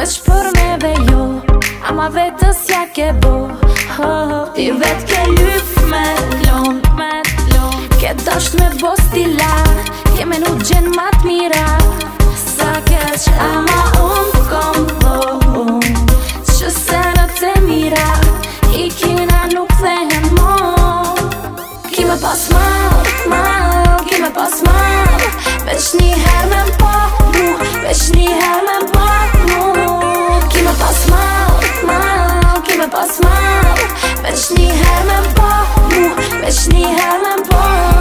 veç për neve jo, ama vetës ja ke bo. Ti vet ke lyp me lon, ke dasht me bo stila, ke menu gjen ma t'mira. Sa keq ama unë kom bo, që senët e mira i kina nuk thehen mo. Ki me pas mal, ki me pas mal, veç një her me m'po mu, veç një her me m'po mu. Ki me pas mal, ki me pas mal, veç një her me m'po mu, veç një her me m'po.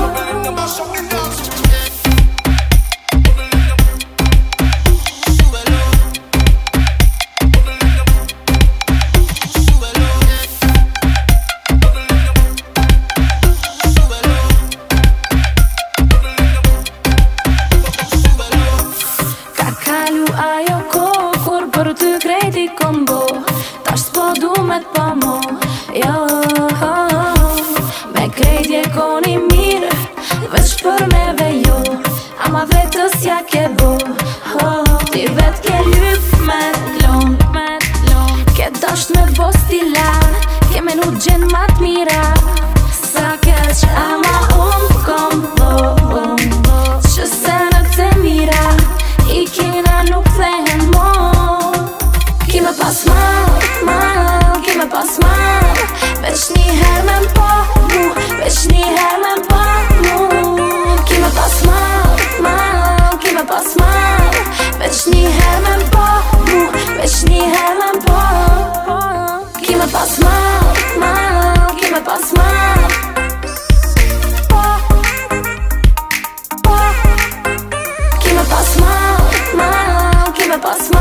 Ajo kohë kur për ty krejti kom bo, tash s'po du me t'pa mo, jo. Me krejtje koni mirë, veç për neve jo, ama vetës ja ke bo. Ti vet ke lyp me lon, ke dasht me bo stila, ke menu gjen ma t'mira. Sa keq ama unë kom bo, që senët e mira i kina nuk thehen mo. Ki me pas mal, ki me pas mal, veç një her me m'po mu, veç një her me m'po mu. Ki me pas mal, ki me pas mal, veç një her me m'po mu, veç një her me m'po. Ki me pas mal, ki me pas mal, ki me pas mal, ki me pas mal.